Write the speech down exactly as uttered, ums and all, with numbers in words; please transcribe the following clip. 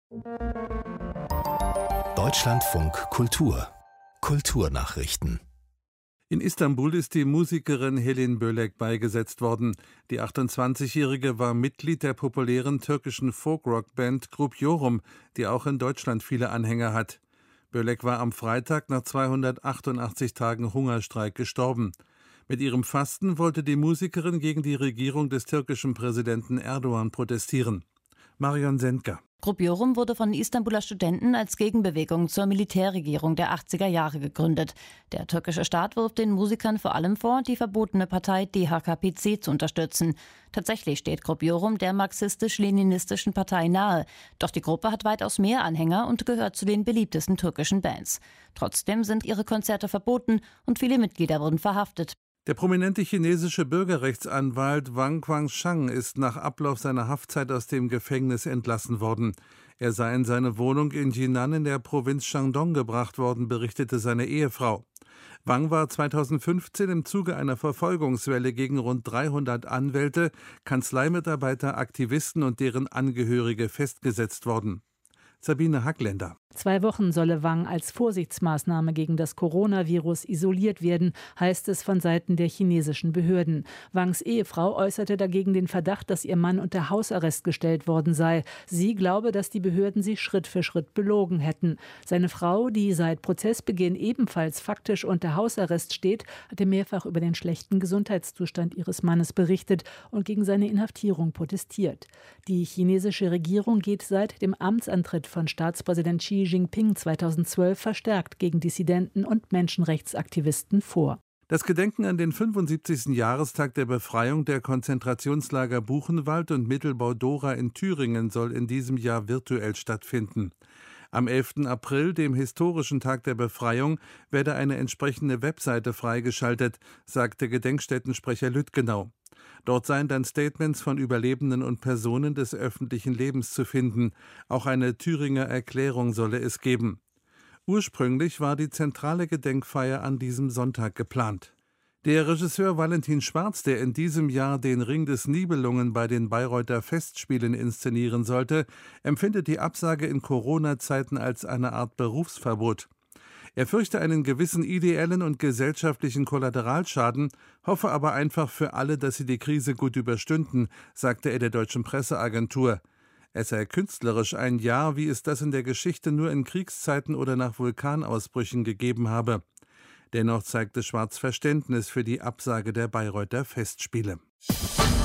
Deutschlandfunk Kultur Kulturnachrichten. In Istanbul ist die Musikerin Helin Bölek beigesetzt worden. Die achtundzwanzigjährige war Mitglied der populären türkischen Folkrock-Band Grup Yorum, die auch in Deutschland viele Anhänger hat. Bölek war am Freitag nach zweihundertachtundachtzig Tagen Hungerstreik gestorben. Mit ihrem Fasten wollte die Musikerin gegen die Regierung des türkischen Präsidenten Erdogan protestieren. Marion Sendker. Grup Yorum wurde von Istanbuler Studenten als Gegenbewegung zur Militärregierung der achtziger Jahre gegründet. Der türkische Staat wirft den Musikern vor allem vor, die verbotene Partei D H K P C zu unterstützen. Tatsächlich steht Grup Yorum der marxistisch-leninistischen Partei nahe. Doch die Gruppe hat weitaus mehr Anhänger und gehört zu den beliebtesten türkischen Bands. Trotzdem sind ihre Konzerte verboten und viele Mitglieder wurden verhaftet. Der prominente chinesische Bürgerrechtsanwalt Wang Quanshang ist nach Ablauf seiner Haftzeit aus dem Gefängnis entlassen worden. Er sei in seine Wohnung in Jinan in der Provinz Shandong gebracht worden, berichtete seine Ehefrau. Wang war zweitausendfünfzehn im Zuge einer Verfolgungswelle gegen rund dreihundert Anwälte, Kanzleimitarbeiter, Aktivisten und deren Angehörige festgesetzt worden. Sabine Hackländer. Zwei Wochen solle Wang als Vorsichtsmaßnahme gegen das Coronavirus isoliert werden, heißt es von Seiten der chinesischen Behörden. Wangs Ehefrau äußerte dagegen den Verdacht, dass ihr Mann unter Hausarrest gestellt worden sei. Sie glaube, dass die Behörden sie Schritt für Schritt belogen hätten. Seine Frau, die seit Prozessbeginn ebenfalls faktisch unter Hausarrest steht, hatte mehrfach über den schlechten Gesundheitszustand ihres Mannes berichtet und gegen seine Inhaftierung protestiert. Die chinesische Regierung geht seit dem Amtsantritt von Staatspräsident Xi Jinping zweitausendzwölf verstärkt gegen Dissidenten und Menschenrechtsaktivisten vor. Das Gedenken an den fünfundsiebzigsten Jahrestag der Befreiung der Konzentrationslager Buchenwald und Mittelbau-Dora in Thüringen soll in diesem Jahr virtuell stattfinden. Am elften April, dem historischen Tag der Befreiung, werde eine entsprechende Webseite freigeschaltet, sagte Gedenkstättensprecher Lüttgenau. Dort seien dann Statements von Überlebenden und Personen des öffentlichen Lebens zu finden. Auch eine Thüringer Erklärung solle es geben. Ursprünglich war die zentrale Gedenkfeier an diesem Sonntag geplant. Der Regisseur Valentin Schwarz, der in diesem Jahr den Ring des Nibelungen bei den Bayreuther Festspielen inszenieren sollte, empfindet die Absage in Corona-Zeiten als eine Art Berufsverbot. Er fürchte einen gewissen ideellen und gesellschaftlichen Kollateralschaden, hoffe aber einfach für alle, dass sie die Krise gut überstünden, sagte er der Deutschen Presseagentur. Es sei künstlerisch ein Jahr, wie es das in der Geschichte nur in Kriegszeiten oder nach Vulkanausbrüchen gegeben habe. Dennoch zeigte Schwarz Verständnis für die Absage der Bayreuther Festspiele.